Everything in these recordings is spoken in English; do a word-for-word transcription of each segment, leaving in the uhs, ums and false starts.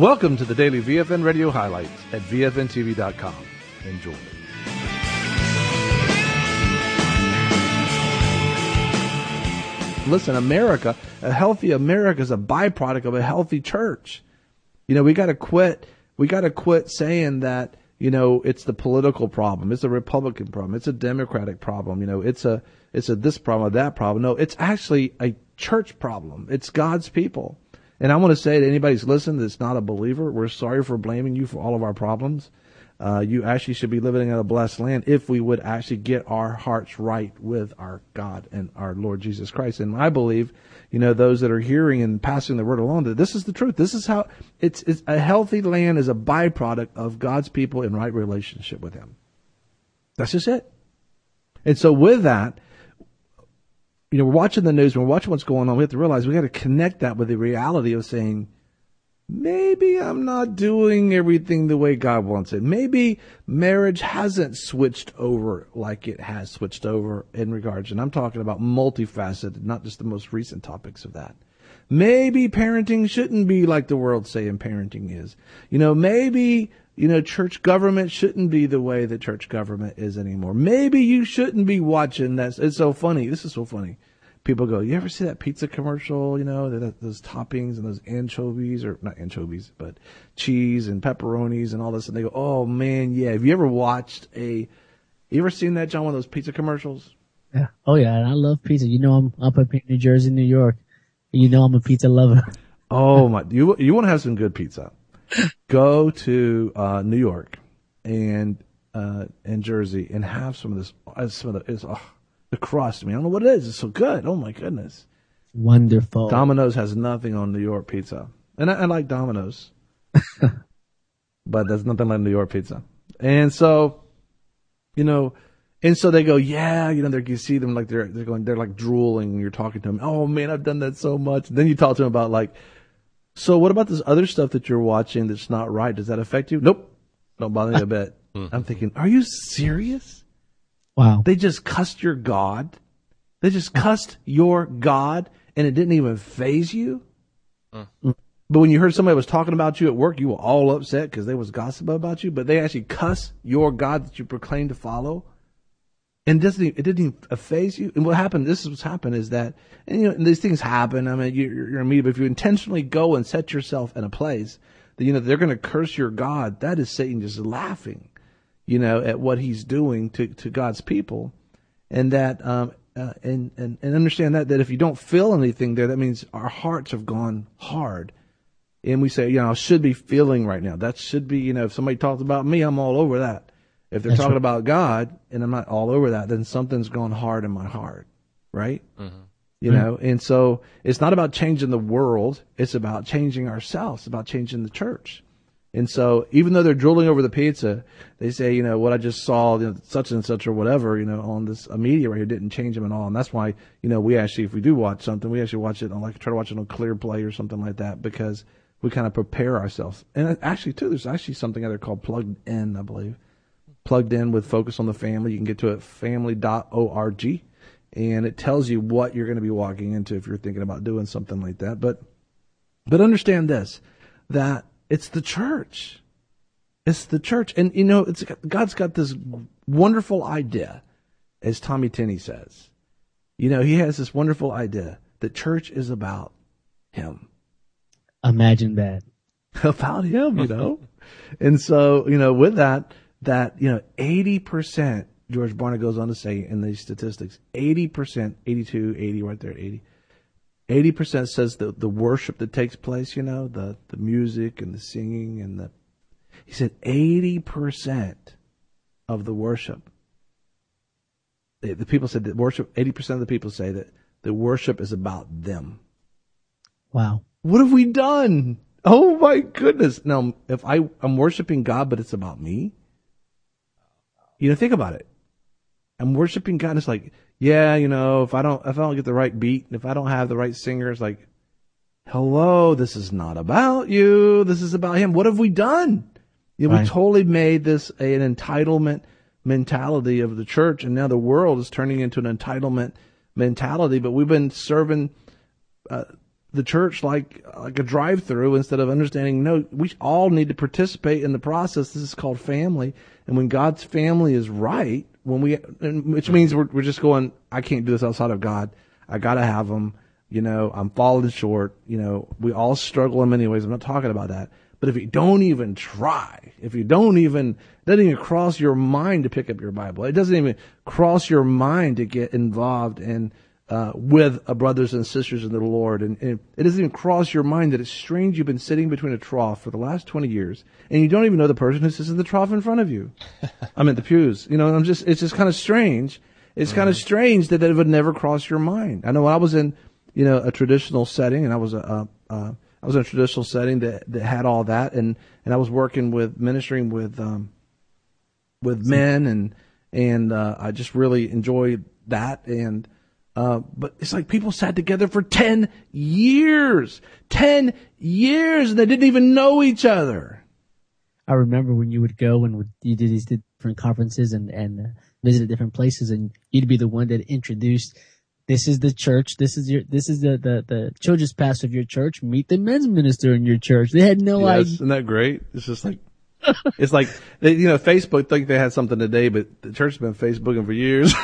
Welcome to the daily V F N Radio Highlights at V F N T V dot com. Enjoy. Listen, America, a healthy America is a byproduct of a healthy church. You know, we got to quit. We got to quit saying that, you know, it's the political problem. It's a Republican problem. It's a Democratic problem. You know, it's a, it's a this problem or that problem. No, it's actually a church problem. It's God's people. And I want to say to anybody who's listening that's not a believer, we're sorry for blaming you for all of our problems. Uh, you actually should be living in a blessed land if we would actually get our hearts right with our God and our Lord Jesus Christ. And I believe, you know, those that are hearing and passing the word along, that this is the truth. This is how it's, it's a healthy land is a byproduct of God's people in right relationship with Him. That's just it. And so with that, you know, we're watching the news, we're watching what's going on. We have to realize we got to connect that with the reality of saying, maybe I'm not doing everything the way God wants it. Maybe marriage hasn't switched over like it has switched over in regards. And I'm talking about multifaceted, not just the most recent topics of that. Maybe parenting shouldn't be like the world's saying parenting is. You know, maybe, you know, church government shouldn't be the way that church government is anymore. Maybe you shouldn't be watching that. It's so funny. This is so funny. People go, you ever see that pizza commercial, you know, that, those toppings and those anchovies, or not anchovies, but cheese and pepperonis and all this. And they go, oh, man, yeah. Have you ever watched a, you ever seen that, John, one of those pizza commercials? Yeah. Oh, yeah. And I love pizza. You know, I'm up in New Jersey, New York. You know, I'm a pizza lover. Oh, my. You, you want to have some good pizza. Go to uh, New York and uh, and Jersey and have some of this. Uh, some of the, it's, oh, the crust. I mean, I don't know what it is. It's so good. Oh my goodness. Wonderful. Domino's has nothing on New York pizza, and I, I like Domino's, but there's nothing like New York pizza. And so, you know, and so they go, yeah, you know, they you see them like they're they're going, they're like drooling. And you're talking to them. Oh man, I've done that so much. And then you talk to them about like. So what about this other stuff that you're watching that's not right? Does that affect you? Nope. Don't bother me a bit. I'm thinking, are you serious? Wow. They just cussed your God. They just cussed your God and it didn't even faze you. Mm. But when you heard somebody was talking about you at work, you were all upset because they was gossip about you, but they actually cuss your God that you proclaim to follow. And it doesn't, it didn't even faze you. And what happened, this is what's happened is that, and you know, and these things happen. I mean, you're, you're a me, but if you intentionally go and set yourself in a place that, you know, they're going to curse your God, that is Satan just laughing, you know, at what he's doing to, to God's people. And that, um, uh, and, and, and understand that, that if you don't feel anything there, that means our hearts have gone hard. And we say, you know, I should be feeling right now. That should be, you know, if somebody talks about me, I'm all over that. If they're That's talking right. about God and I'm not all over that, then something's gone hard in my heart, right? Mm-hmm. You mm-hmm. know, and so it's not about changing the world. It's about changing ourselves, it's about changing the church. And so even though they're drooling over the pizza, they say, you know, what I just saw, you know, such and such or whatever, you know, on this a media right here didn't change them at all. And that's why, you know, we actually, if we do watch something, we actually watch it on like, try to watch it on Clear Play or something like that because we kind of prepare ourselves. And actually too, there's actually something out there called Plugged In, I believe. Plugged In with Focus on the Family. You can get to it, family dot org, and it tells you what you're going to be walking into if you're thinking about doing something like that. But, but understand this, that it's the church. It's the church. And, you know, it's God's got this wonderful idea, as Tommy Tenney says. You know, he has this wonderful idea that church is about Him. Imagine that. About Him, you know. And so, you know, with that, that, you know, eighty percent, George Barna goes on to say in these statistics, eighty percent, eighty-two, eighty, right there, eighty, eighty percent says the, the worship that takes place, you know, the, the music and the singing and the, he said eighty percent of the worship, the, the people said that worship, eighty percent of the people say that the worship is about them. Wow. What have we done? Oh my goodness. Now, if I, I'm worshiping God, but it's about me, you know, think about it. I'm worshiping God. And it's like, yeah, you know, if I don't, if I don't get the right beat, if I don't have the right singer, it's like, hello, this is not about you. This is about Him. What have we done? You know, right. We totally made this a, an entitlement mentality of the church, and now the world is turning into an entitlement mentality. But we've been serving uh, the church like like a drive-through instead of understanding, no, we all need to participate in the process. This is called family. And when God's family is right, when we, which means we're, we're just going, I can't do this outside of God. I got to have them. You know, I'm falling short. You know, we all struggle in many ways. I'm not talking about that. But if you don't even try, if you don't even, it doesn't even cross your mind to pick up your Bible. It doesn't even cross your mind to get involved in, uh, with uh, brothers and sisters in the Lord. And, and it doesn't even cross your mind that it's strange you've been sitting between a trough for the last twenty years and you don't even know the person who sits in the trough in front of you. I'm in the pews. You know, I'm just, it's just kind of strange. It's mm-hmm. kind of strange that it would never cross your mind. I know when I was in, you know, a traditional setting and I was a, a, a I was in a traditional setting that, that had all that, and, and I was working with ministering with um, with men, and and uh, I just really enjoyed that. And uh, but it's like people sat together for ten years, ten years, and they didn't even know each other. I remember when you would go and you did these different conferences and and uh, visited different places, and you'd be the one that introduced. This is the church. This is your. This is the, the, the children's pastor of your church. Meet the men's minister in your church. They had no yes, idea. Isn't that great? It's just like, it's like they, you know, Facebook think they had something today, but the church has been Facebooking for years.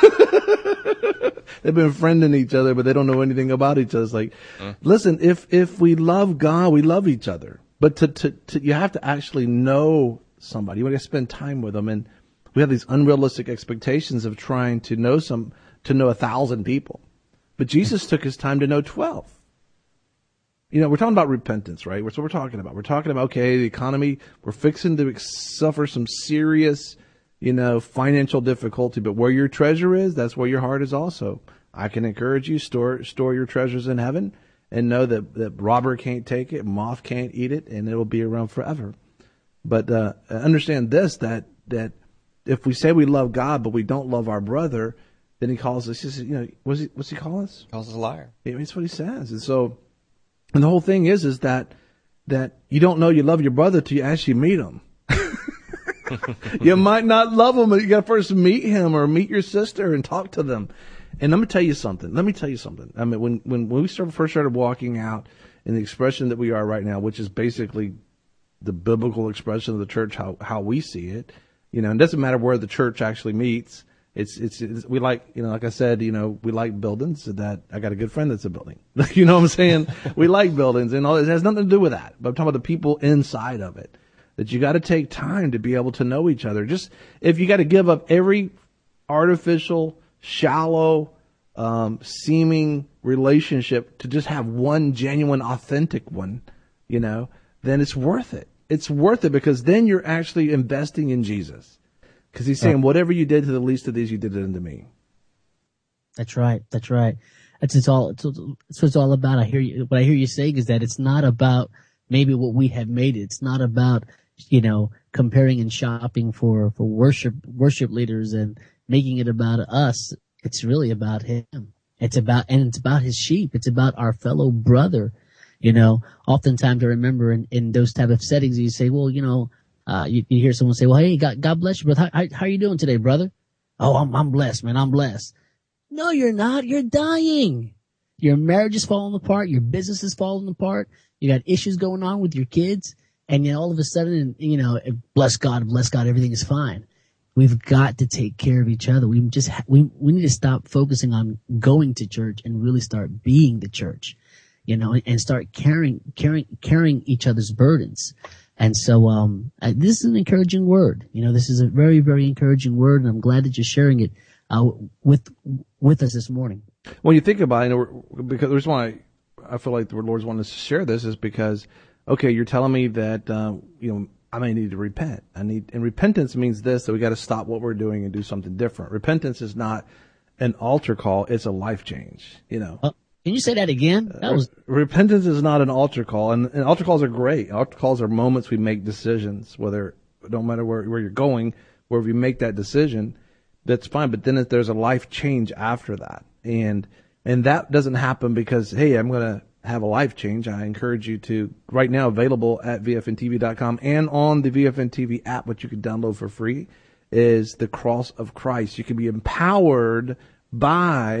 They've been friending each other, but they don't know anything about each other. It's like, uh. listen, if if we love God, we love each other. But to to, to you have to actually know somebody. You want to spend time with them, and we have these unrealistic expectations of trying to know some to know a thousand people. But Jesus took his time to know twelve. You know, we're talking about repentance, right? That's what we're talking about. We're talking about, okay, the economy, we're fixing to suffer some serious, you know, financial difficulty. But where your treasure is, that's where your heart is also. I can encourage you, store store your treasures in heaven and know that, that robber can't take it, moth can't eat it, and it'll be around forever. But uh, understand this, that that if we say we love God, but we don't love our brother, then he calls us, he says, you know, what's he, what's he call us? He calls us a liar. Yeah, that's what he says. And so, and the whole thing is, is that, that you don't know you love your brother till you actually meet him. You might not love him, but you got to first meet him or meet your sister and talk to them. And let me tell you something. Let me tell you something. I mean, when, when, when we started, first started walking out in the expression that we are right now, which is basically the biblical expression of the church, how, how we see it, you know, it doesn't matter where the church actually meets. It's, it's, it's, we like, you know, like I said, you know, we like buildings that I got a good friend that's a building. You know what I'm saying? We like buildings and all. It has nothing to do with that. But I'm talking about the people inside of it, that you got to take time to be able to know each other. Just if you got to give up every artificial, shallow, um, seeming relationship to just have one genuine, authentic one, you know, then it's worth it. It's worth it because then you're actually investing in Jesus. Because he's saying, whatever you did to the least of these, you did it unto me. That's right. That's right. That's it's all. It's, it's what it's all about. I hear you. What I hear you saying is that it's not about maybe what we have made it. It's not about, you know, comparing and shopping for for worship worship leaders and making it about us. It's really about him. It's about and it's about his sheep. It's about our fellow brother. You know, oftentimes I remember in in those type of settings, you say, well, you know. Uh, you, you hear someone say, well, hey, God, God bless you, brother. How, how, how are you doing today, brother? Oh, I'm, I'm blessed, man. I'm blessed. No, you're not. You're dying. Your marriage is falling apart. Your business is falling apart. You got issues going on with your kids. And then all of a sudden, you know, bless God, bless God, everything is fine. We've got to take care of each other. We just, ha- we, we need to stop focusing on going to church and really start being the church, you know, and start carrying, carrying, carrying each other's burdens. And so, um, uh, this is an encouraging word. You know, this is a very, very encouraging word, and I'm glad that you're sharing it, uh, with, with us this morning. When you think about it, you know, because the reason why I feel like the Lord's wanting us to share this is because, okay, you're telling me that, uh, you know, I may need to repent. I need, and repentance means this, that we got to stop what we're doing and do something different. Repentance is not an altar call. It's a life change, you know. Uh, Can you say that again? That was repentance is not an altar call, and, and altar calls are great. Altar calls are moments we make decisions, whether no matter where where you're going, where we make that decision, that's fine. But then there's a life change after that, and and that doesn't happen because hey, I'm gonna have a life change. I encourage you to right now available at V F N T V dot com and on the V F N T V app, which you can download for free, is the cross of Christ. You can be empowered by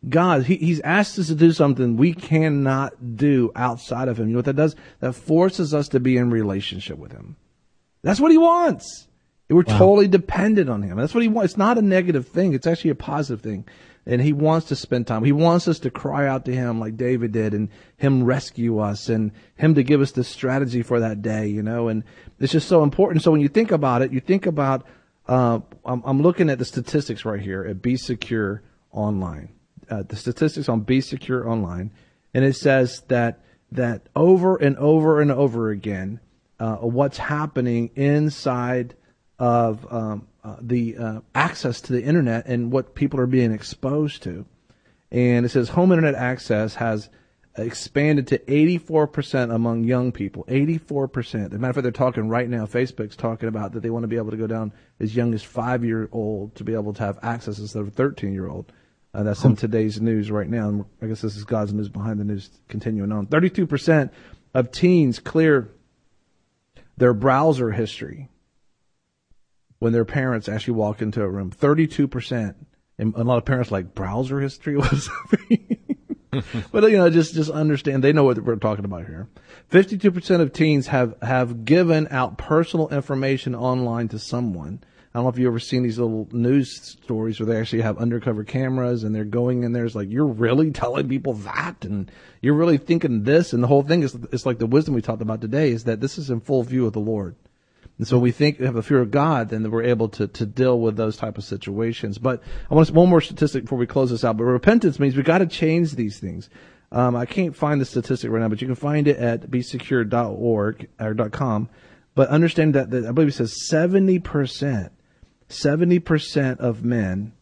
God, he, he's asked us to do something we cannot do outside of him. You know what that does? That forces us to be in relationship with him. That's what he wants. We're wow. totally dependent on him. That's what he wants. It's not a negative thing. It's actually a positive thing. And he wants to spend time. He wants us to cry out to him like David did, and him rescue us, and him to give us the strategy for that day, you know. And it's just so important. So when you think about it, you think about, uh, I'm, I'm looking at the statistics right here at Be Secure Online. Uh, the statistics on Be Secure Online. And it says that, that over and over and over again, uh, what's happening inside of, um, Uh, the uh, access to the internet and what people are being exposed to. And it says home internet access has expanded to eighty-four percent among young people. eighty-four percent. As a matter of fact, they're talking right now, Facebook's talking about that they want to be able to go down as young as five-year-old to be able to have access instead of a thirteen-year-old. Uh, that's in today's news right now. And I guess this is God's news behind the news continuing on. thirty-two percent of teens clear their browser history when their parents actually walk into a room. thirty-two percent. And a lot of parents like, browser history? What does that mean? But, you know, just, just understand. They know what we're talking about here. fifty-two percent of teens have, have given out personal information online to someone. I don't know if you've ever seen these little news stories where they actually have undercover cameras and they're going in there. It's like, you're really telling people that? And you're really thinking this? And the whole thing is, it's like the wisdom we talked about today is that this is in full view of the Lord. And so we think we have the fear of God, then we're able to, to deal with those type of situations. But I want to, one more statistic before we close this out. But repentance means we've got to change these things. Um, I can't find the statistic right now, but you can find it at be secure dot org or .com. But understand that, that I believe it says seventy percent, seventy percent of men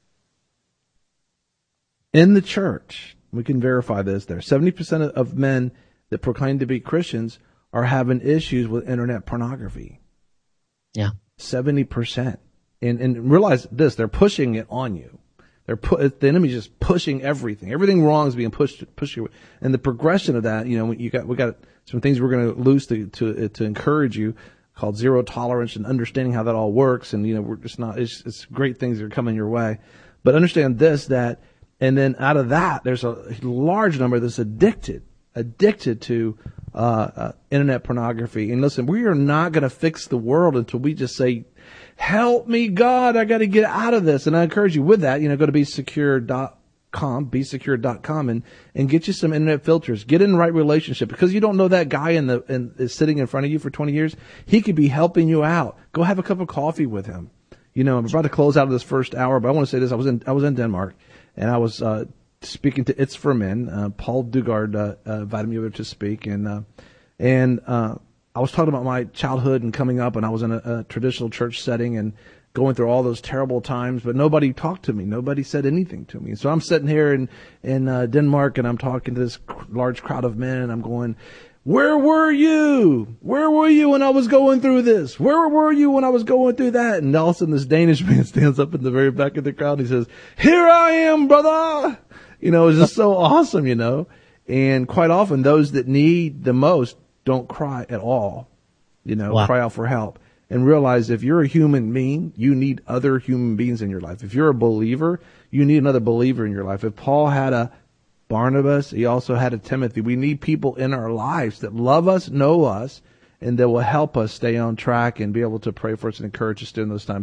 in the church, we can verify this there, seventy percent of men that proclaim to be Christians are having issues with internet pornography. Yeah. seventy percent. And, and realize this, they're pushing it on you. They're put, the enemy's just pushing everything. Everything wrong is being pushed, pushed you. And the progression of that, you know, you got, we got some things we're going to lose to, to, to encourage you called zero tolerance and understanding how that all works. And, you know, we're just not, it's, it's great things that are coming your way. But understand this, that, and then out of that, there's a large number that's addicted, addicted to, Uh, uh, internet pornography. And listen, we are not going to fix the world until we just say, help me, God, I got to get out of this. And I encourage you with that, you know, go to be secure dot com, be secure dot com, and, and get you some internet filters. Get in the right relationship, because you don't know that guy in the, in, is sitting in front of you for twenty years. He could be helping you out. Go have a cup of coffee with him. You know, I'm about to close out of this first hour, but I want to say this. I was in, I was in Denmark, and I was, uh, speaking to It's for Men. Uh, Paul Dugard, uh, uh, invited me over to speak, and, uh, and, uh, I was talking about my childhood and coming up, and I was in a, a traditional church setting and going through all those terrible times, but nobody talked to me. Nobody said anything to me. So I'm sitting here in, in, uh, Denmark, and I'm talking to this large crowd of men, and I'm going, where were you? Where were you when I was going through this? Where were you when I was going through that? And all of a sudden this Danish man stands up in the very back of the crowd, and he says, here I am, brother. You know, it's just so awesome, you know. And quite often those that need the most don't cry at all, you know, wow. Cry out for help. And realize if you're a human being, you need other human beings in your life. If you're a believer, you need another believer in your life. If Paul had a Barnabas, he also had a Timothy. We need people in our lives that love us, know us, and that will help us stay on track and be able to pray for us and encourage us during those times.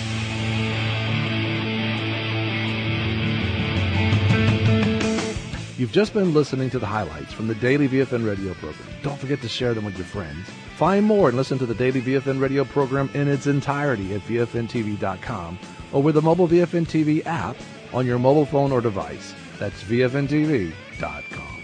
You've just been listening to the highlights from the Daily V F N radio program. Don't forget to share them with your friends. Find more and listen to the Daily V F N radio program in its entirety at V F N T V dot com or with the mobile V F N T V app on your mobile phone or device. That's V F N T V dot com.